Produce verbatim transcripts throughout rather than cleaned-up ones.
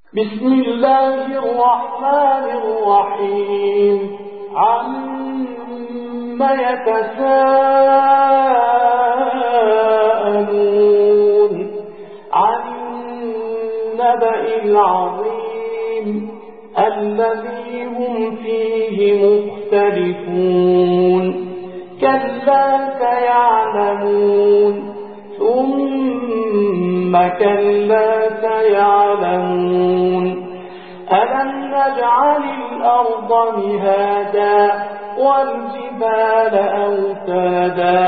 بسم الله الرحمن الرحيم عما يتساءلون عن النبأ العظيم الذي هم فيه مختلفون كلا سيعلمون ثم كلا سيعلمون ألم نجعل الأرض مهادا والجبال أوتادا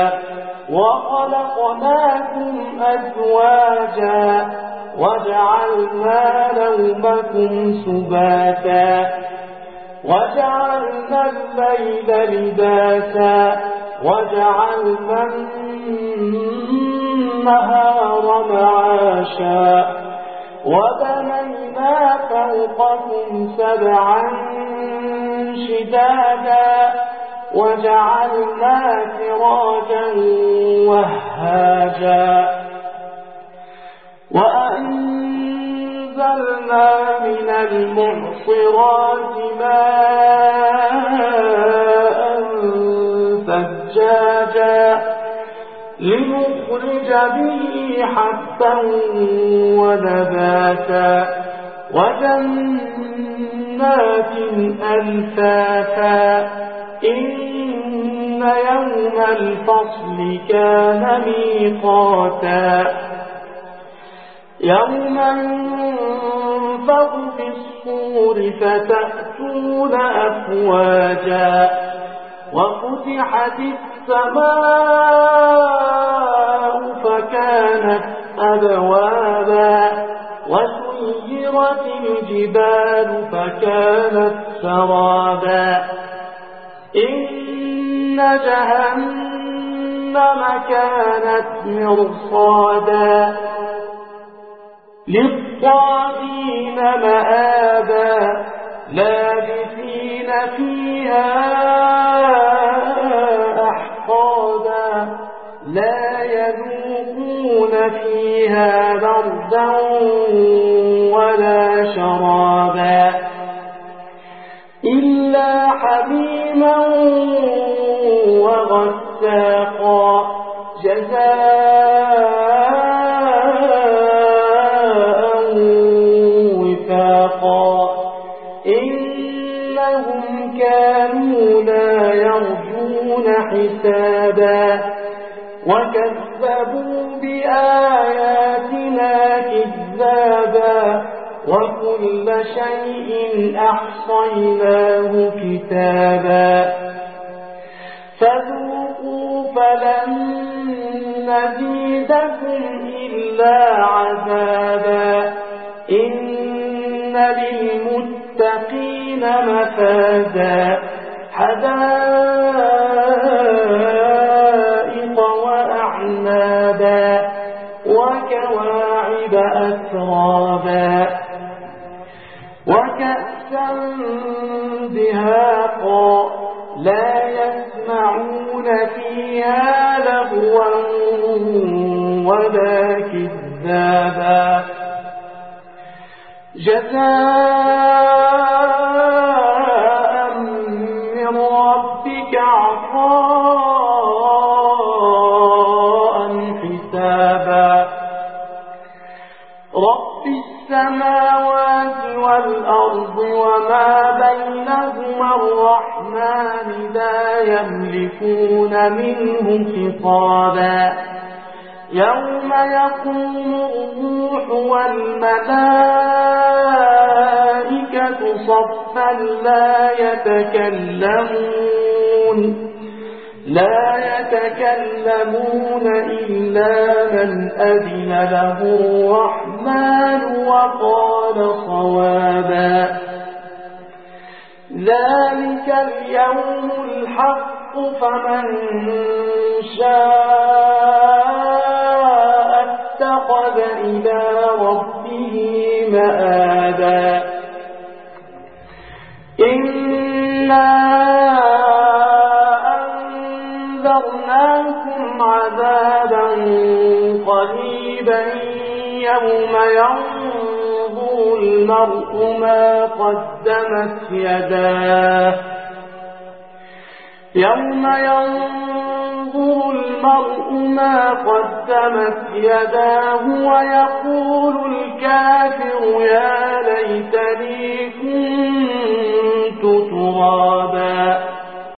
وخلقناكم أزواجا وجعلنا نومكم سباتا وجعلنا الليل لباسا وجعلنا النهار معاشا وبنينا فوقكم سبعا شدادا وجعلنا سراجا وهاجا وأنزلنا من المعصرات ماء ثجاجا لنخرج به حبا ونباتا وجنات ألفافا إن يوم الفصل كان ميقاتا يوم ينفخ في الصور فتأتون أفواجا وفتحت السماء فكانت أبوابا وسيرت الجبال فكانت سرابا إن جهنم كانت مرصادا للطاغين مآبا لابثين فيها أحقابا لا يذوقون فيها بردا ولا شرابا إلا حميما وغساقا جزاء وفاقا إنهم كانوا لا يرجون حسابا وكذبوا بآياتنا كذابا وكل شيء أحصيناه كتابا فذوقوا فلن نزيدكم إلا عذابا إن للمتقين مفازا حدائق وأعنابا وكواعب أترابا وكأسا دهاقا لا يسمعون فيها لغوا ولا كذابا جزاء من ربك عطاء حسابا رب السماوات والأرض وما بينهما الرحمن لا يملكون منه خطابا يوم يقوم الروح والملائكة صفا لا يتكلمون لا يتكلمون إلا من أذن له الرحمن وقال صوابا ذلك اليوم الحق فمن شاء اتخذ إلى ربه مآبا إنا أنذرناكم عذابا قريبا يوم ينظر المرء ما قدمت يداه يوم ينظر المرء ما قدمت يداه ويقول الكافر يا ليتني